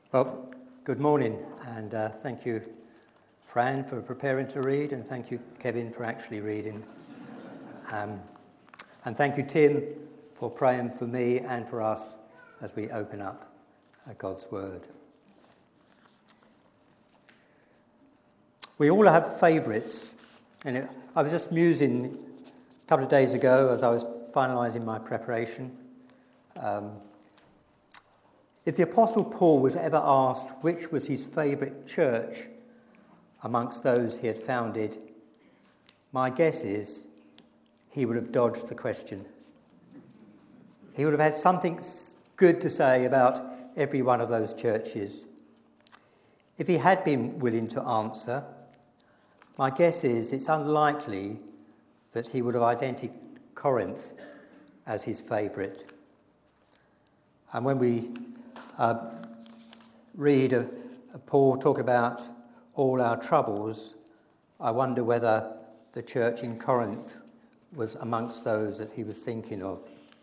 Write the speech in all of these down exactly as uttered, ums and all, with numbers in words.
Well, good morning, and uh, thank you, Fran, for preparing to read, and thank you, Kevin, for actually reading. Um, and thank you, Tim, for praying for me and for us as we open up uh, God's Word. We all have favourites, and it, I was just musing a couple of days ago as I was finalising my preparation. Um, If the Apostle Paul was ever asked which was his favourite church amongst those he had founded, my guess is he would have dodged the question. He would have had something good to say about every one of those churches. If he had been willing to answer, my guess is it's unlikely that he would have identified Corinth as his favourite. And when we Uh, read of, of Paul talk about all our troubles, I wonder whether the church in Corinth was amongst those that he was thinking of.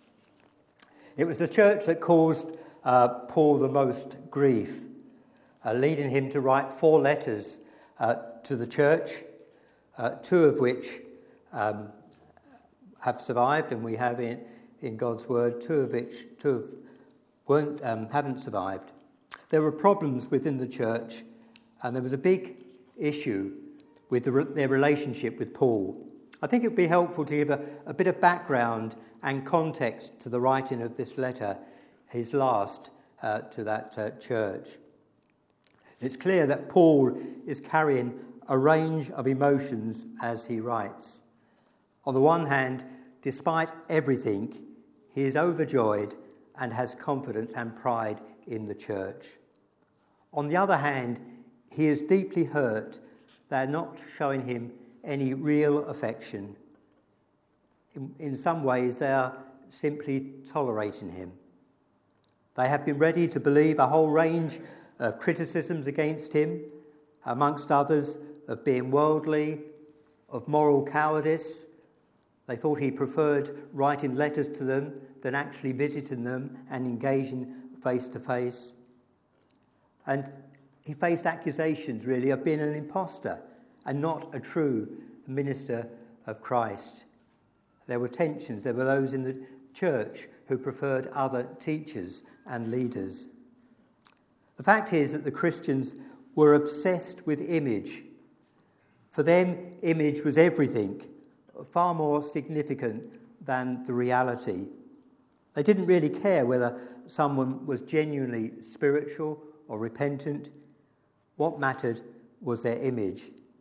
It was the church that caused uh, Paul the most grief, uh, leading him to write four letters uh, to the church, uh, two of which um, have survived, and we have in, in God's word, two of which two of Weren't, um, haven't survived. There were problems within the church, and there was a big issue with the, their relationship with Paul. I think it would be helpful to give a, a bit of background and context to the writing of this letter, his last uh, to that uh, church. It's clear that Paul is carrying a range of emotions as he writes. On the one hand, despite everything, he is overjoyed and has confidence and pride in the church. On the other hand, he is deeply hurt. They're not showing him any real affection. In, in some ways, they are simply tolerating him. They have been ready to believe a whole range of criticisms against him, amongst others of being worldly, of moral cowardice. They thought he preferred writing letters to them than actually visiting them and engaging face-to-face. And he faced accusations, really, of being an imposter and not a true minister of Christ. There were tensions. There were those in the church who preferred other teachers and leaders. The fact is that the Christians were obsessed with image. For them, image was everything, far more significant than the reality. They didn't really care whether someone was genuinely spiritual or repentant. What mattered was their image.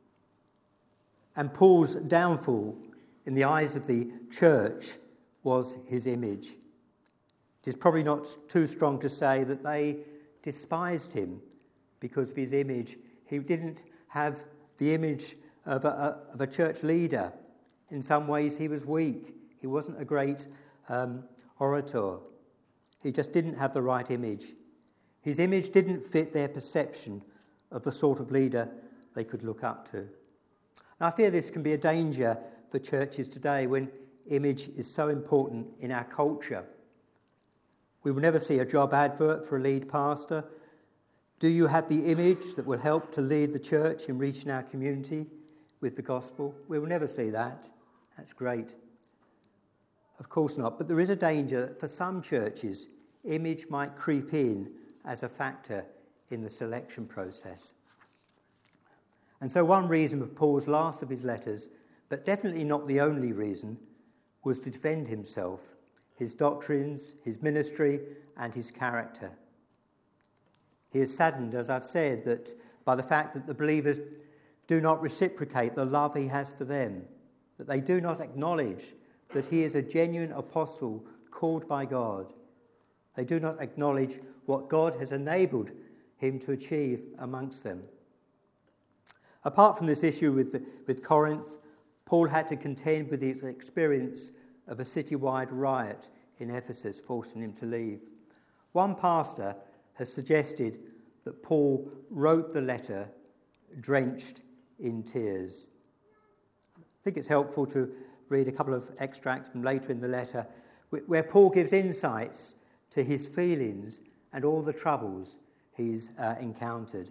And Paul's downfall in the eyes of the church was his image. It is probably not too strong to say that they despised him because of his image. He didn't have the image of a, of a church leader. In some ways, he was weak. He wasn't a great um, orator. He just didn't have the right image. His image didn't fit their perception of the sort of leader they could look up to. And I fear this can be a danger for churches today when image is so important in our culture. We will never see a job advert for a lead pastor. Do you have the image that will help to lead the church in reaching our community with the gospel? We will never see that. That's great. Of course not. But there is a danger that for some churches, image might creep in as a factor in the selection process. And so one reason for Paul's last of his letters, but definitely not the only reason, was to defend himself, his doctrines, his ministry, and his character. He is saddened, as I've said, that by the fact that the believers do not reciprocate the love he has for them, that they do not acknowledge that he is a genuine apostle called by God. They do not acknowledge what God has enabled him to achieve amongst them. Apart from this issue with, the, with Corinth, Paul had to contend with his experience of a citywide riot in Ephesus, forcing him to leave. One pastor has suggested that Paul wrote the letter drenched in tears. I think it's helpful to read a couple of extracts from later in the letter where Paul gives insights to his feelings and all the troubles he's uh, encountered.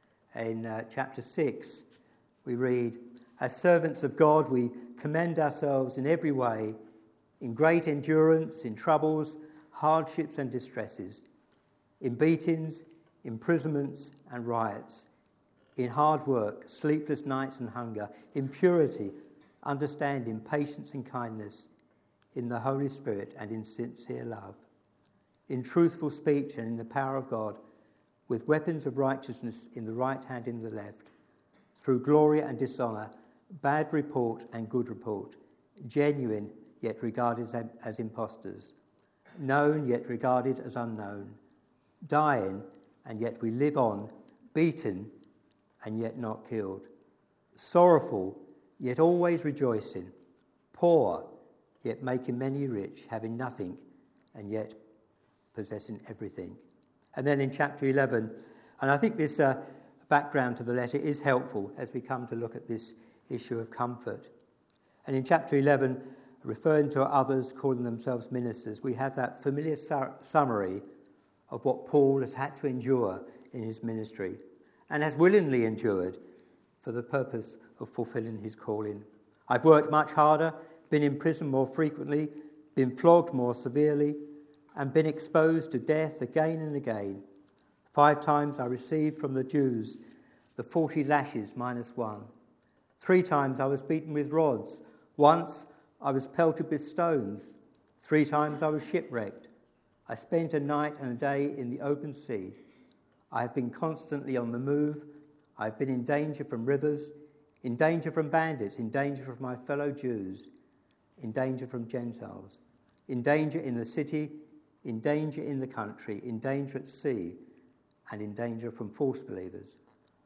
In uh, chapter six, we read, "As servants of God, we commend ourselves in every way, in great endurance, in troubles, hardships and distresses, in beatings, imprisonments and riots, in hard work, sleepless nights and hunger, in purity, understanding, patience and kindness, in the Holy Spirit and in sincere love, in truthful speech and in the power of God, with weapons of righteousness in the right hand and in the left, through glory and dishonour, bad report and good report, genuine yet regarded as, as impostors, known yet regarded as unknown, dying and yet we live on, beaten and yet not killed, sorrowful yet always rejoicing, poor yet making many rich, having nothing and yet possessing everything." And then in chapter eleven, and I think this uh, background to the letter is helpful as we come to look at this issue of comfort. And in chapter eleven, referring to others calling themselves ministers, we have that familiar su- summary of what Paul has had to endure in his ministry and has willingly endured for the purpose of fulfilling his calling. "I've worked much harder, been in prison more frequently, been flogged more severely, and been exposed to death again and again. Five times I received from the Jews the forty lashes minus one. Three times I was beaten with rods. Once I was pelted with stones. Three times I was shipwrecked. I spent a night and a day in the open sea. I have been constantly on the move. I have been in danger from rivers, in danger from bandits, in danger from my fellow Jews, in danger from Gentiles, in danger in the city, in danger in the country, in danger at sea, and in danger from false believers.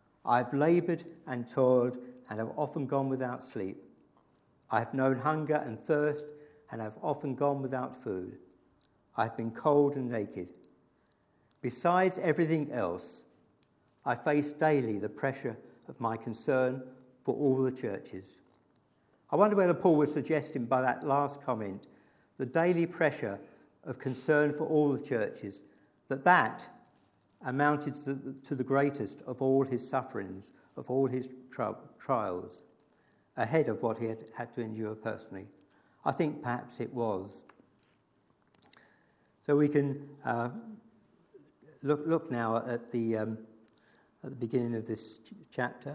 I have laboured and toiled and have often gone without sleep. I have known hunger and thirst and have often gone without food. I have been cold and naked. Besides everything else, I face daily the pressure of my concern for all the churches." I wonder whether Paul was suggesting by that last comment the daily pressure of concern for all the churches, that that amounted to, to the greatest of all his sufferings, of all his tri- trials, ahead of what he had had to endure personally. I think perhaps it was. So we can uh, look look now at the um, at the beginning of this ch- chapter.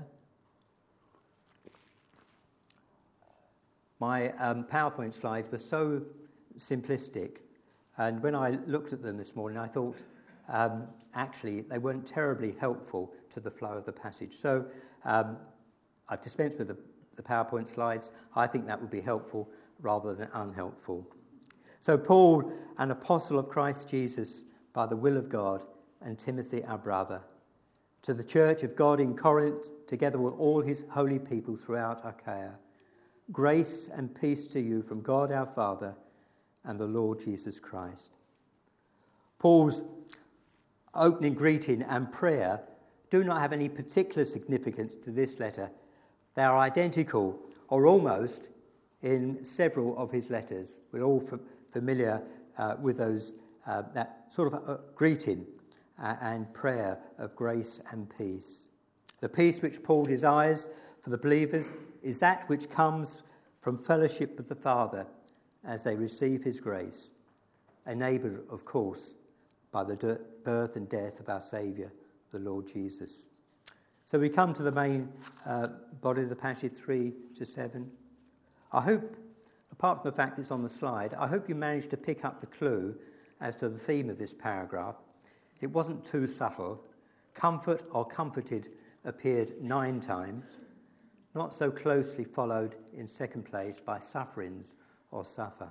My um, PowerPoint slides were so simplistic, and when I looked at them this morning, I thought um, actually they weren't terribly helpful to the flow of the passage. So um, I've dispensed with the, the PowerPoint slides. I think that would be helpful rather than unhelpful. So Paul, an apostle of Christ Jesus by the will of God, and Timothy, our brother, to the church of God in Corinth, together with all his holy people throughout Achaia, grace and peace to you from God our Father and the Lord Jesus Christ. Paul's opening greeting and prayer do not have any particular significance to this letter. They are identical, or almost, in several of his letters. We're all f- familiar uh, with those uh, that sort of uh, greeting uh, and prayer of grace and peace. The peace which Paul desires for the believers is that which comes from fellowship with the Father as they receive his grace, enabled, of course, by the birth and death of our Saviour, the Lord Jesus. So we come to the main uh, body of the passage, three to seven. I hope, apart from the fact it's on the slide, I hope you managed to pick up the clue as to the theme of this paragraph. It wasn't too subtle. Comfort or comforted appeared nine times, not so closely followed in second place by sufferings or suffer.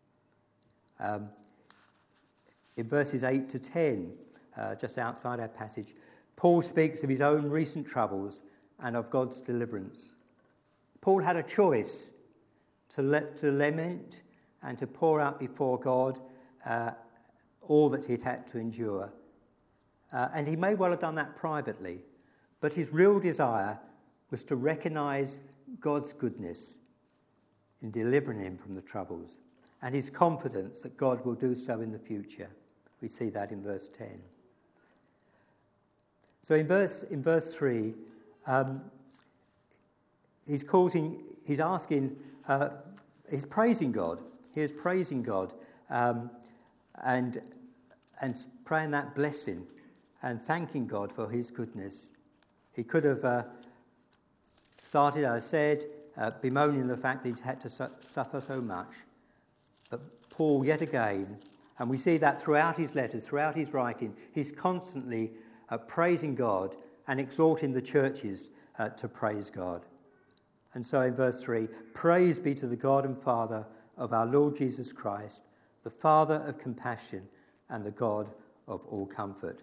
Um, in verses eight to ten, uh, just outside our passage, Paul speaks of his own recent troubles and of God's deliverance. Paul had a choice to, let, to lament and to pour out before God uh, all that he'd had to endure. Uh, and he may well have done that privately, but his real desire was to recognise God's goodness in delivering him from the troubles, and his confidence that God will do so in the future. We see that in verse ten. So in verse in verse three, um, he's causing, he's asking, uh, he's praising God. He is praising God, um, and and praying that blessing, and thanking God for His goodness. He could have uh, started, as I said, uh, bemoaning the fact that he's had to su- suffer so much. But Paul, yet again, and we see that throughout his letters, throughout his writing, he's constantly uh, praising God and exhorting the churches uh, to praise God. And so in verse three, praise be to the God and Father of our Lord Jesus Christ, the Father of compassion and the God of all comfort.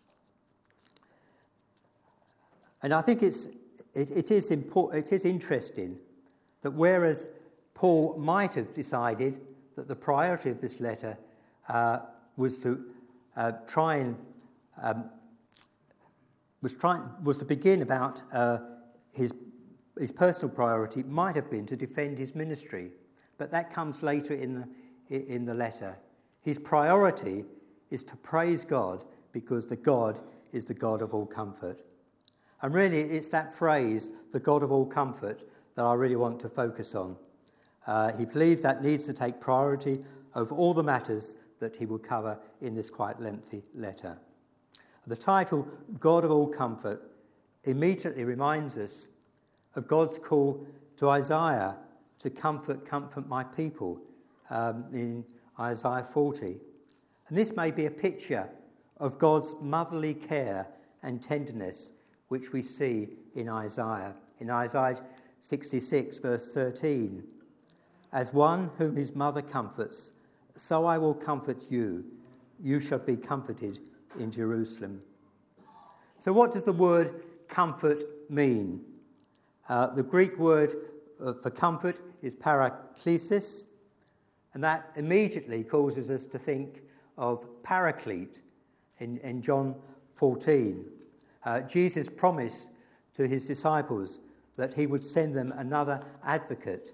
And I think it's it, it is important, it is interesting that whereas Paul might have decided that the priority of this letter uh, was to uh, try and um, was trying was to begin about uh, his his personal priority might have been to defend his ministry, but that comes later in the in the letter. His priority is to praise God because the God is the God of all comfort. And really, it's that phrase, the God of all comfort, that I really want to focus on. Uh, he believes that needs to take priority over all the matters that he will cover in this quite lengthy letter. The title, God of all comfort, immediately reminds us of God's call to Isaiah to comfort, comfort my people um, in Isaiah forty. And this may be a picture of God's motherly care and tenderness, which we see in Isaiah. In Isaiah sixty-six, verse thirteen, as one whom his mother comforts, so I will comfort you. You shall be comforted in Jerusalem. So what does the word comfort mean? Uh, the Greek word uh, for comfort is paraklesis, and that immediately causes us to think of Paraclete in, in John fourteen. Uh, Jesus promised to his disciples that he would send them another advocate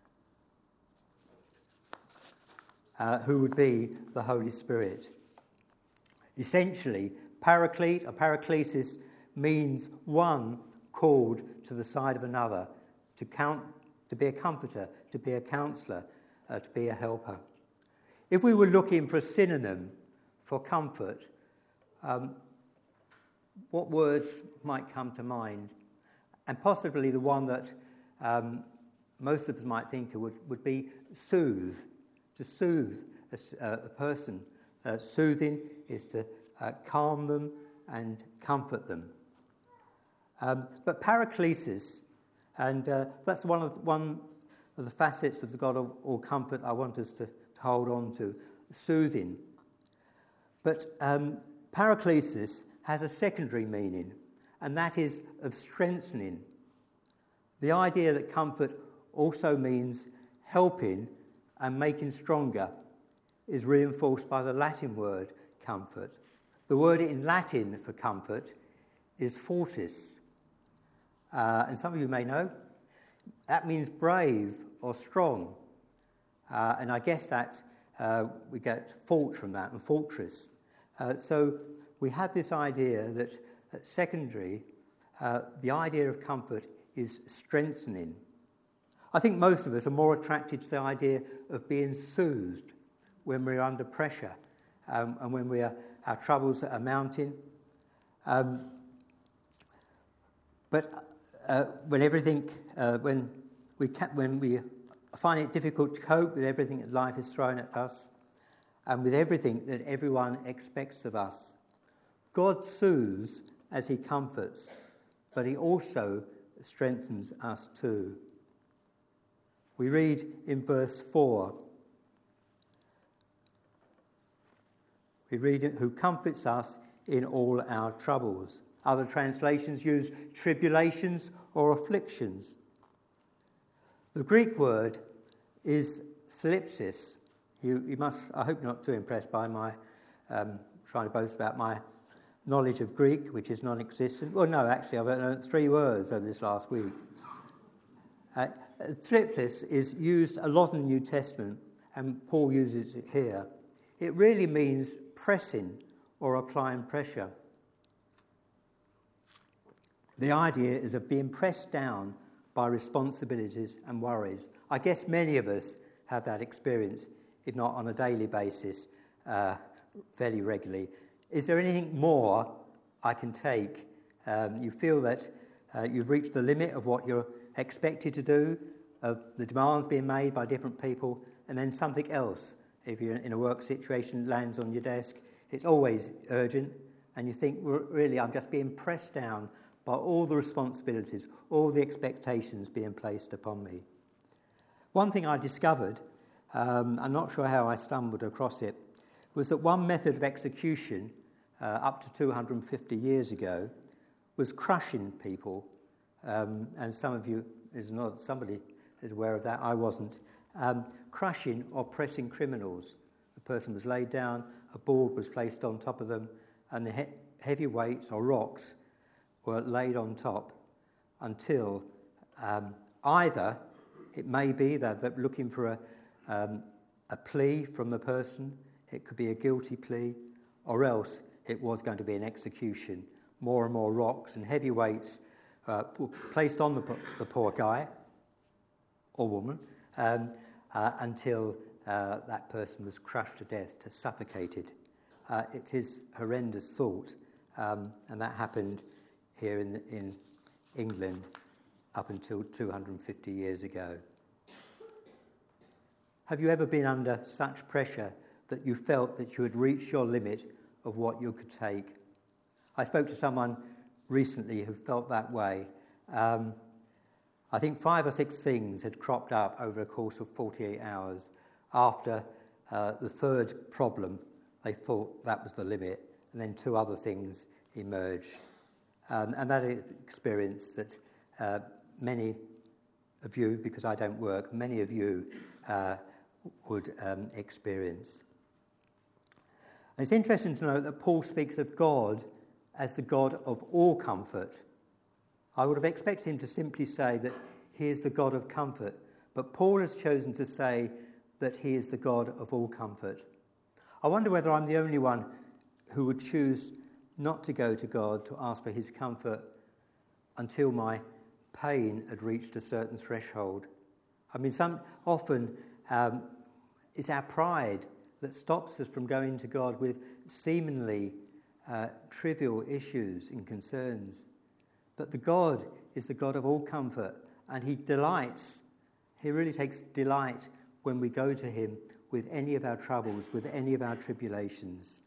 uh, who would be the Holy Spirit. Essentially, Paraclete or Paraklesis means one called to the side of another, to count, to be a comforter, to be a counsellor, uh, to be a helper. If we were looking for a synonym for comfort, um, what words might come to mind? And possibly the one that um, most of us might think of would, would be soothe, to soothe a, uh, a person. Uh, soothing is to uh, calm them and comfort them. Um, but paraklesis, and uh, that's one of one of the facets of the God of all comfort I want us to, to hold on to, soothing. But um, paraklesis has a secondary meaning, and that is of strengthening. The idea that comfort also means helping and making stronger is reinforced by the Latin word comfort. The word in Latin for comfort is fortis. Uh, and some of you may know, that means brave or strong. Uh, and I guess that uh, we get fort from that, and fortress. Uh, so we have this idea that at secondary, uh, the idea of comfort is strengthening. I think most of us are more attracted to the idea of being soothed when we're under pressure um, and when we are, our troubles are mounting. Um, but uh, when everything, uh, when we ca- when we find it difficult to cope with everything that life has thrown at us, and with everything that everyone expects of us, God soothes as he comforts, but he also strengthens us too. We read in verse four, we read, who comforts us in all our troubles. Other translations use tribulations or afflictions. The Greek word is thlipsis. You, you must, I hope you're not too impressed by my um, trying to boast about my knowledge of Greek, which is non-existent. Well, no, actually, I've learned three words over this last week. Uh, thlipsis is used a lot in the New Testament, and Paul uses it here. It really means pressing or applying pressure. The idea is of being pressed down by responsibilities and worries. I guess many of us have that experience, if not on a daily basis, uh, fairly regularly. Is there anything more I can take? Um, you feel that uh, you've reached the limit of what you're expected to do, of the demands being made by different people, and then something else, if you're in a work situation, lands on your desk. It's always urgent, and you think, well, really, I'm just being pressed down by all the responsibilities, all the expectations being placed upon me. One thing I discovered, um, I'm not sure how I stumbled across it, was that one method of execution uh, up to two hundred fifty years ago was crushing people. Um, and some of you, is not somebody is aware of that, I wasn't. Um, crushing or pressing criminals. The person was laid down, a board was placed on top of them, and the he- heavy weights or rocks were laid on top until um, either it may be that they're looking for a, um, a plea from the person, it could be a guilty plea, or else it was going to be an execution. More and more rocks and heavy weights uh, placed on the, the poor guy or woman um, uh, until uh, that person was crushed to death, to suffocated. Uh, it is horrendous thought, um, and that happened here in, in England up until two hundred fifty years ago. Have you ever been under such pressure that you felt that you had reached your limit of what you could take? I spoke to someone recently who felt that way. Um, I think five or six things had cropped up over a course of forty-eight hours. After uh, the third problem, they thought that was the limit, and then two other things emerged. Um, and that experience that uh, many of you, because I don't work, many of you uh, would um, experience. And it's interesting to note that Paul speaks of God as the God of all comfort. I would have expected him to simply say that he is the God of comfort, but Paul has chosen to say that he is the God of all comfort. I wonder whether I'm the only one who would choose not to go to God to ask for his comfort until my pain had reached a certain threshold. I mean, some often um, it's our pride that stops us from going to God with seemingly uh, trivial issues and concerns. But the God is the God of all comfort, and he delights, he really takes delight when we go to him with any of our troubles, with any of our tribulations.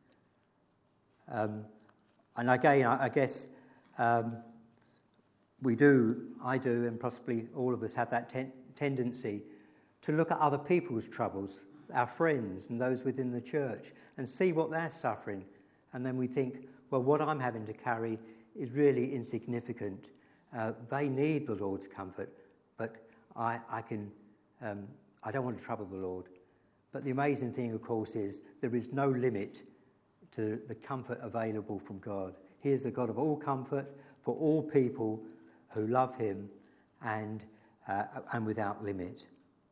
Um, and again, I, I guess um, we do, I do, and possibly all of us have that ten- tendency to look at other people's troubles, our friends and those within the church, and see what they're suffering. And then we think, well, what I'm having to carry is really insignificant. Uh, they need the Lord's comfort, but I, I can, um, I don't want to trouble the Lord. But the amazing thing, of course, is there is no limit to the comfort available from God. He is the God of all comfort for all people who love him, and uh, and without limit.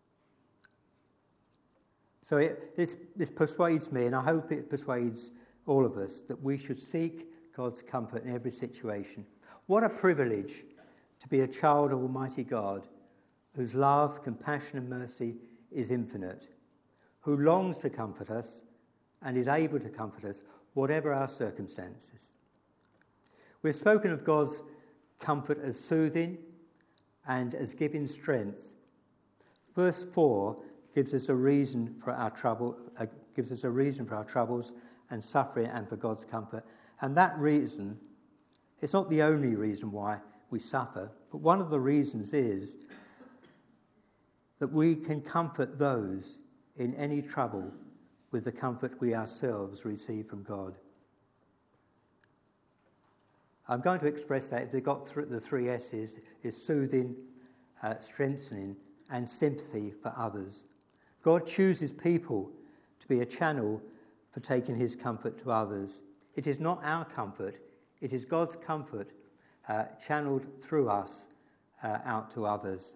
So it, this, this persuades me, and I hope it persuades all of us, that we should seek God's comfort in every situation. What a privilege to be a child of Almighty God, whose love, compassion and mercy is infinite, who longs to comfort us and is able to comfort us, whatever our circumstances. We've spoken of God's comfort as soothing and as giving strength. Verse four gives us a reason for our trouble, uh, gives us a reason for our troubles and suffering and for God's comfort. And that reason, it's not the only reason why we suffer, but one of the reasons is that we can comfort those in any trouble with the comfort we ourselves receive from God. I'm going to express that. If they've got th- the three S's, is soothing, uh, strengthening, and sympathy for others. God chooses people to be a channel for taking his comfort to others. It is not our comfort, it is God's comfort uh, channeled through us uh, out to others.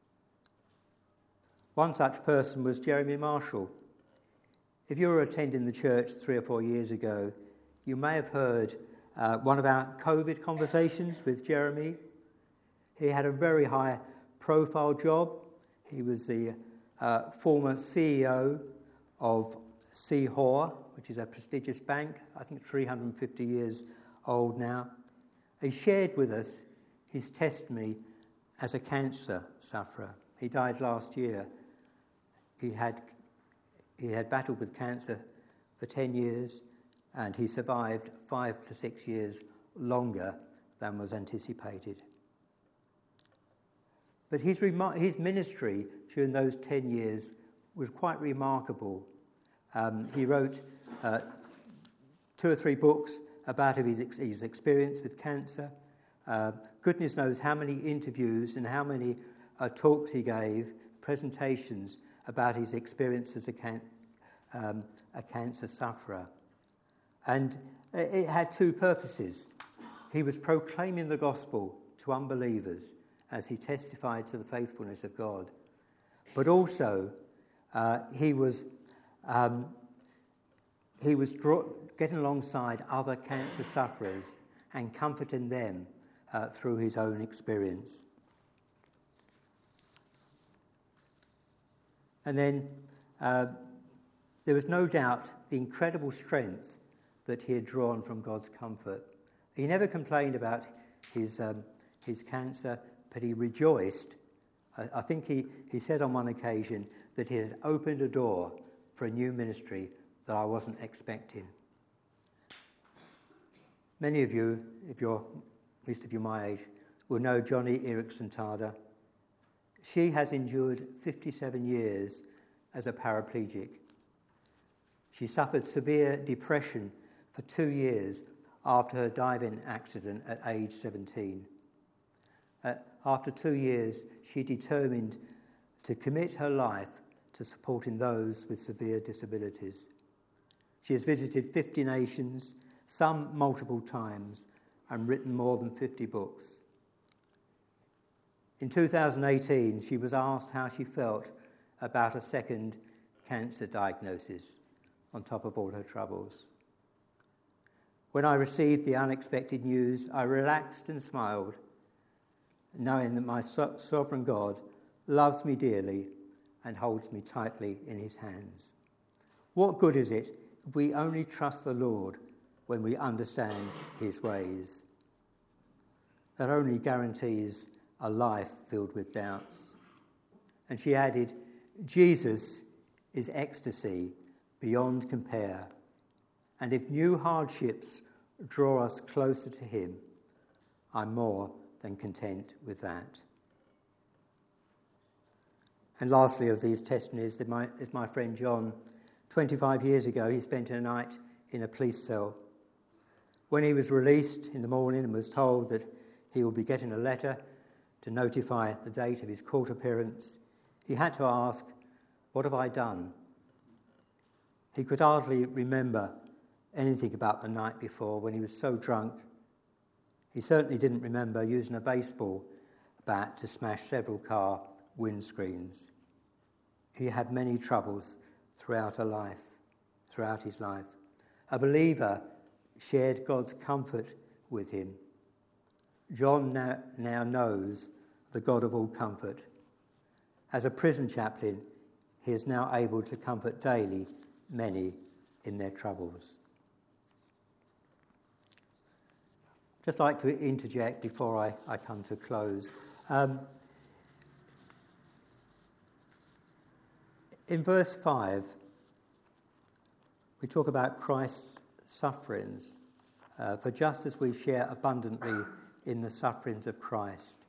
One such person was Jeremy Marshall. If you were attending the church three or four years ago, you may have heard uh, one of our COVID conversations with Jeremy. He had a very high profile job. He was the uh, former C E O of Seahor, which is a prestigious bank, I think three hundred fifty years old now. He shared with us his testimony as a cancer sufferer. He died last year. He had he had battled with cancer for ten years, and he survived five to six years longer than was anticipated. But his, rem- his ministry during those ten years was quite remarkable. Um, he wrote uh, two or three books about his, ex- his experience with cancer. Uh, goodness knows how many interviews and how many uh, talks he gave, presentations about his experience as a, can- um, a cancer sufferer. And it had two purposes. He was proclaiming the gospel to unbelievers as he testified to the faithfulness of God. But also, uh, he was um, he was draw- getting alongside other cancer sufferers and comforting them uh, through his own experience. And then uh, there was no doubt the incredible strength that he had drawn from God's comfort. He never complained about his um, his cancer, but he rejoiced. I, I think he, he said on one occasion that he had opened a door for a new ministry that I wasn't expecting. Many of you, if you're, at least if you're my age, will know Joni Eareckson Tada. She has endured fifty-seven years as a paraplegic. She suffered severe depression for two years after her diving accident at age seventeen. Uh, after two years, she determined to commit her life to supporting those with severe disabilities. She has visited fifty nations, some multiple times, and written more than fifty books. In two thousand eighteen, she was asked how she felt about a second cancer diagnosis on top of all her troubles. When I received the unexpected news, I relaxed and smiled, knowing that my so- sovereign God loves me dearly and holds me tightly in his hands. What good is it if we only trust the Lord when we understand his ways? That only guarantees a life filled with doubts. And she added, Jesus is ecstasy beyond compare. And if new hardships draw us closer to him, I'm more than content with that. And lastly of these testimonies is my, is my friend John. twenty-five years ago, he spent a night in a police cell. When he was released in the morning and was told that he would be getting a letter to notify the date of his court appearance, he had to ask, "What have I done?" He could hardly remember anything about the night before when he was so drunk. He certainly didn't remember using a baseball bat to smash several car windscreens. He had many troubles throughout a life, throughout his life. A believer shared God's comfort with him. John now, now knows the God of all comfort. As a prison chaplain, he is now able to comfort daily many in their troubles. Just like to interject before I, I come to a close. Um, in verse five, we talk about Christ's sufferings, uh, for just as we share abundantly in the sufferings of Christ.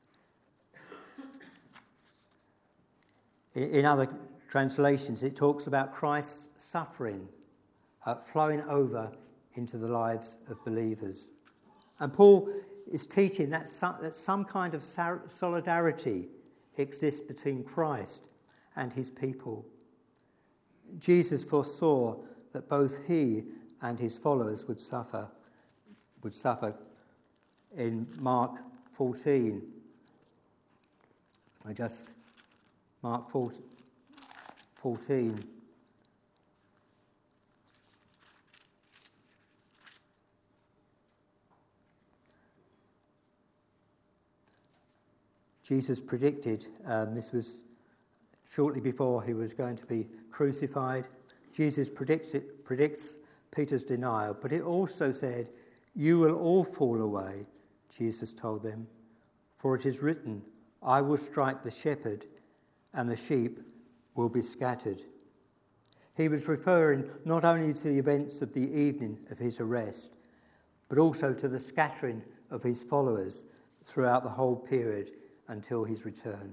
In, in other translations, it talks about Christ's suffering uh, flowing over into the lives of believers. And Paul is teaching that some, that some kind of solidarity exists between Christ and his people. Jesus foresaw that both he and his followers would suffer, would suffer. In Mark fourteen, I just, Mark fourteen, Jesus predicted, um, this was shortly before he was going to be crucified. Jesus predicts, it, predicts Peter's denial, but it also said, "You will all fall away," Jesus told them, "for it is written, I will strike the shepherd, and the sheep will be scattered." He was referring not only to the events of the evening of his arrest, but also to the scattering of his followers throughout the whole period until his return.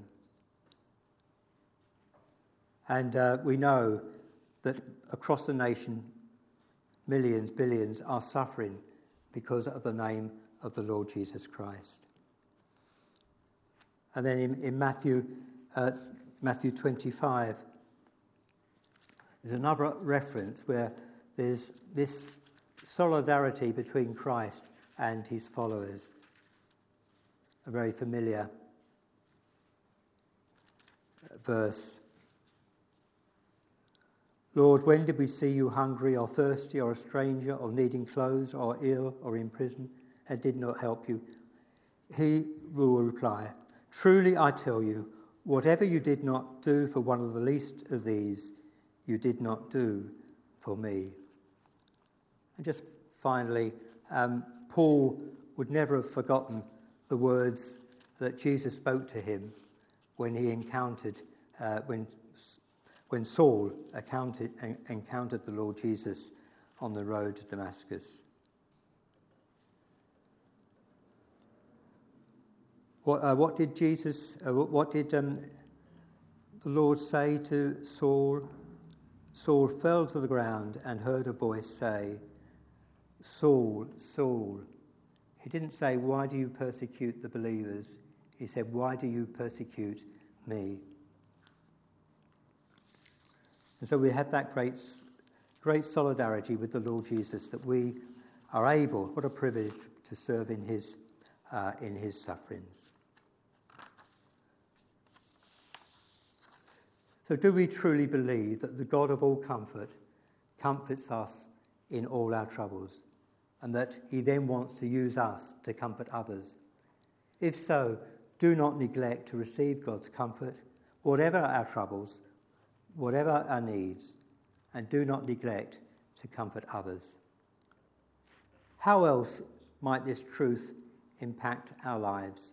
And uh, we know that across the nation, millions, billions are suffering because of the name of the Lord Jesus Christ. And then in, in Matthew, uh, Matthew twenty-five, there's another reference where there's this solidarity between Christ and his followers. A very familiar verse. "Lord, when did we see you hungry or thirsty or a stranger or needing clothes or ill or in prison and did not help you?" He will reply, "Truly I tell you, whatever you did not do for one of the least of these, you did not do for me." And just finally, um, Paul would never have forgotten the words that Jesus spoke to him when he encountered, uh, when when Saul encountered, encountered the Lord Jesus on the road to Damascus. What, uh, what did Jesus, uh, what did um, the Lord say to Saul? Saul fell to the ground and heard a voice say, "Saul, Saul." He didn't say, "Why do you persecute the believers?" He said, "Why do you persecute me?" And so we have that great, great solidarity with the Lord Jesus, that we are able, what a privilege, to serve in his, uh, in his sufferings. So do we truly believe that the God of all comfort comforts us in all our troubles, and that he then wants to use us to comfort others? If so, do not neglect to receive God's comfort, whatever our troubles, whatever our needs, and do not neglect to comfort others. How else might this truth impact our lives?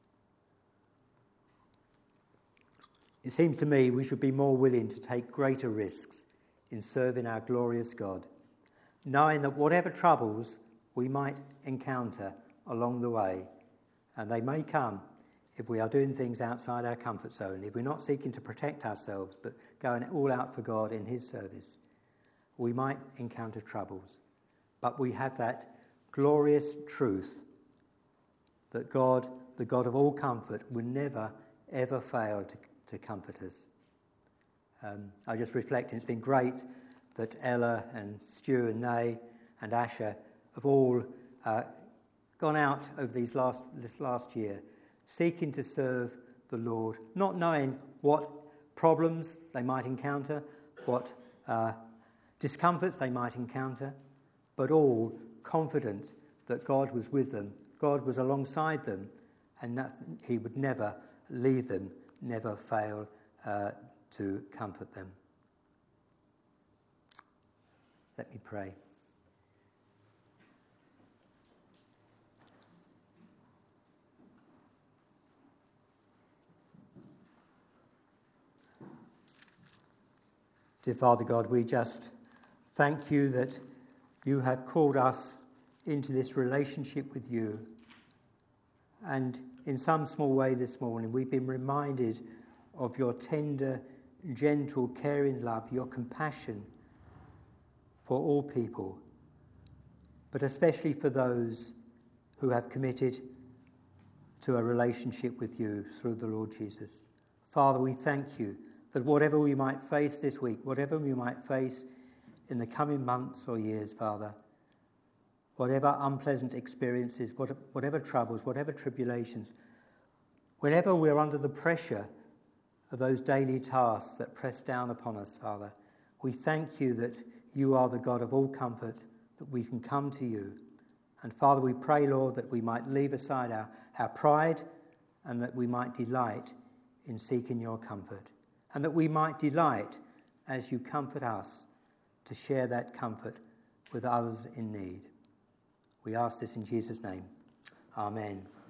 It seems to me we should be more willing to take greater risks in serving our glorious God, knowing that whatever troubles we might encounter along the way, and they may come if we are doing things outside our comfort zone, if we're not seeking to protect ourselves but going all out for God in his service, we might encounter troubles. But we have that glorious truth that God, the God of all comfort, will never, ever fail to, to comfort us. Um, I just reflect, and it's been great that Ella and Stu and Nay and Asher have all uh, gone out over these last this last year, seeking to serve the Lord, not knowing what problems they might encounter, what uh, discomforts they might encounter, but all confident that God was with them, God was alongside them, and that he would never leave them, never fail uh, to comfort them. Let me pray. Dear Father God, we just thank you that you have called us into this relationship with you. And in some small way this morning, we've been reminded of your tender, gentle, caring love, your compassion for all people, but especially for those who have committed to a relationship with you through the Lord Jesus. Father, we thank you that whatever we might face this week, whatever we might face in the coming months or years, Father, whatever unpleasant experiences, whatever troubles, whatever tribulations, whenever we're under the pressure of those daily tasks that press down upon us, Father, we thank you that you are the God of all comfort, that we can come to you. And Father, we pray, Lord, that we might leave aside our, our pride and that we might delight in seeking your comfort, and that we might delight as you comfort us to share that comfort with others in need. We ask this in Jesus' name. Amen.